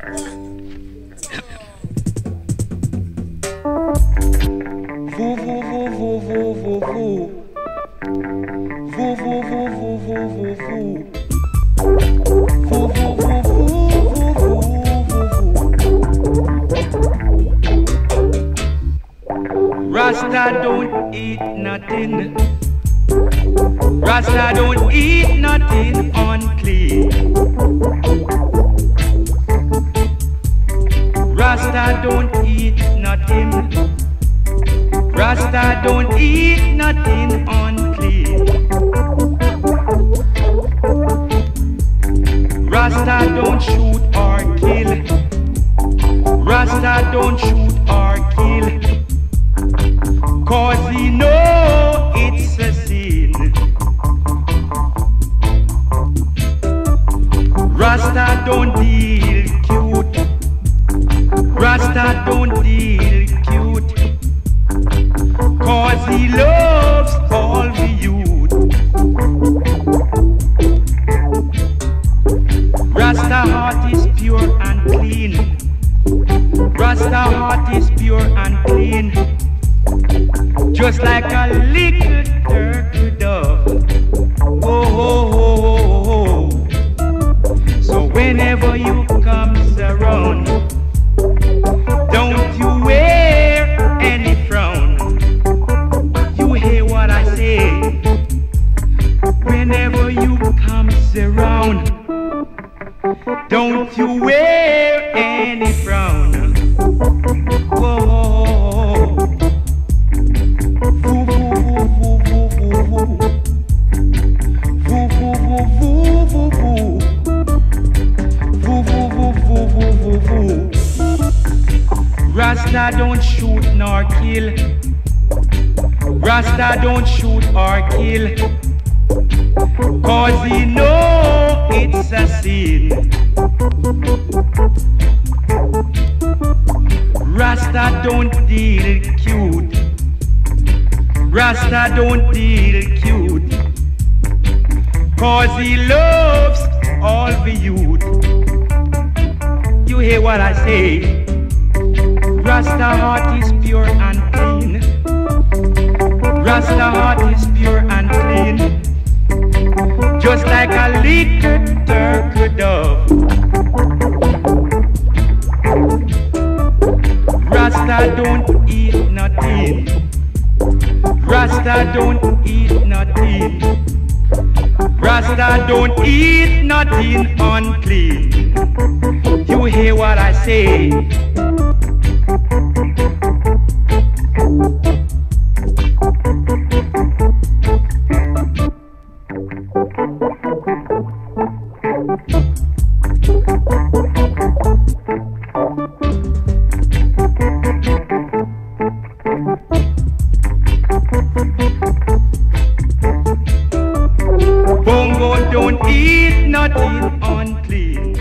Voo, voo, voo, voo, voo, voo, voo. Voo, voo, voo, voo, voo, voo, voo. Voo, voo, voo, voo, voo, voo. Rasta don't eat nothing. Rasta don't eat nothing unclean. Rasta don't eat nothing. Rasta don't eat nothing unclean. Rasta don't shoot or kill. Rasta don't shoot or kill. 'Cause he know it's a sin. Rasta don't deal cute. Rasta don't deal cute. 'Cause he loves all the youth. Rasta heart is pure and clean. Rasta heart is pure and clean. Just like a little turkey dove. Oh, oh, oh, oh, oh. So whenever you comes around, don't you wear any frown. You hear what I say? Whenever you comes around, don't you wear any frown. Whoa. Voo, voo, voo, voo, voo, voo. Voo, voo, voo, voo, voo, voo. Voo, voo, voo, voo, voo, voo, voo. Rasta don't shoot nor kill. Rasta don't shoot or kill. 'Cause he know it's a sin. Rasta don't deal cute. Rasta don't deal cute. 'Cause he loves all the youth. You hear what I say? Rasta heart is pure and clean. Rasta heart is pure and clean. Just like a little turkey dove. Rasta don't eat nothing. Rasta don't eat nothing. Rasta don't eat nothing unclean. You hear what I say? Bongo don't eat nothing unclean.